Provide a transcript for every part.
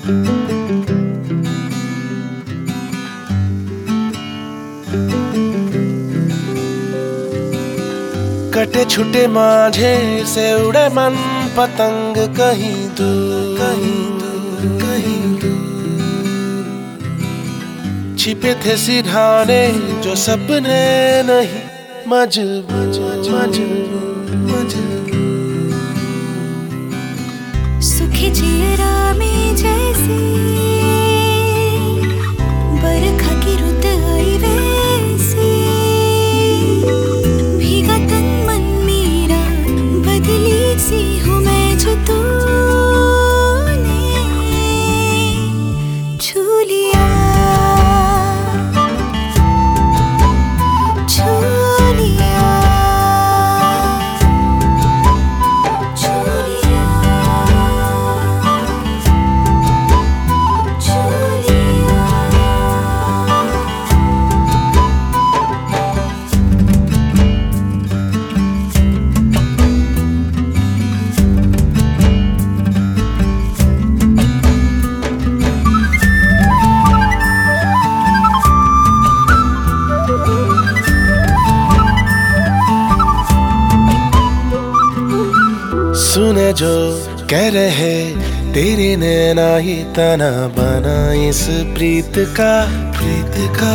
कटे छुटे माझे से उड़े मन पतंग कहीं दूर, कहीं दूर, कहीं दूर। छिपे थे सिरहाने जो सपने नहीं, मजबूर, मजबूर, मजबूर। सुखे चेहरा में जैसे बरखा की रुत आई वैसे, भीगा तन मन मेरा, बदली सी हूँ मैं जो तूने छू लिया, छू लिया, छू लिया, छू लिया। सुने जो कह रहे तेरी नैना ही तना बना इस प्रीत का, प्रीत का।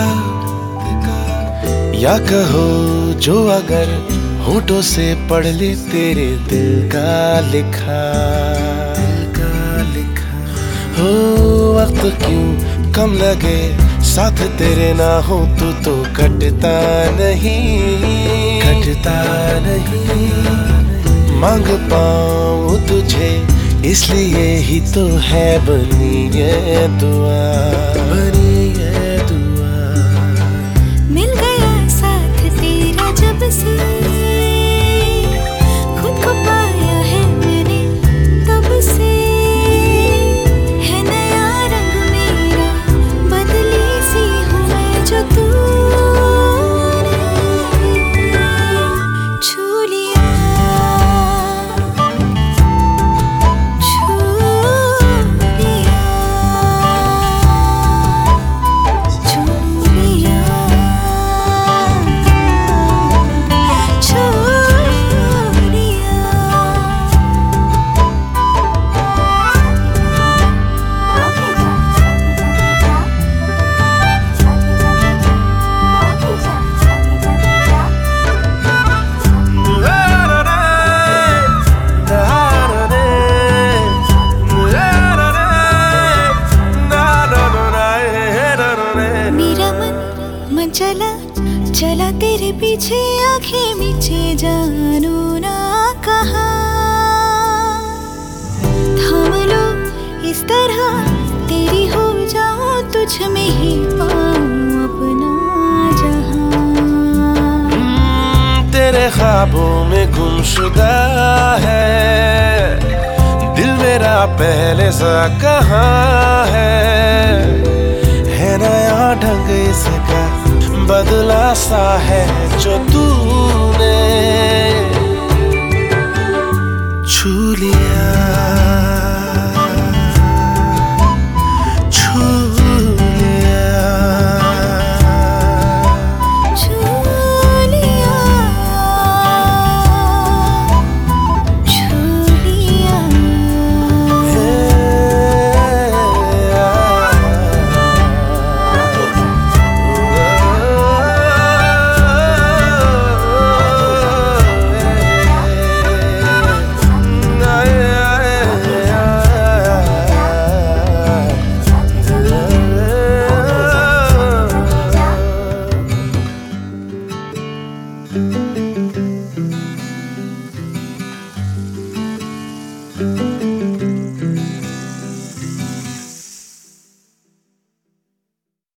या कहो जो अगर होठों से पढ़ ले तेरे दिल का लिखा, दिल का लिखा। हो वक्त क्यों कम लगे साथ तेरे ना हो तो कटता नहीं, कटता नहीं। मांग पाऊं तुझे इसलिए ही तो है बनी ये दुआ, बनी ये दुआ। मिल गया साथ तेरा जब से, खुद को पाया है मैंने तब से। है नया रंग मेरा, बदली सी हूँ मैं जो तूने छू लिया, छू लिया, छू लिया, छू लिया। मेरा मन चला चला तेरे पीछे, आंखें मीचे जानू ना कहा। थाम लो इस तरह तेरी हो जाऊं, तुझ में ही पाऊं अपना जहां। तेरे ख्वाबों में गुमशुदा है दिल मेरा पहले सा कहाँ है नया ढंग इसका बदला सा है जो तूने छू लिया।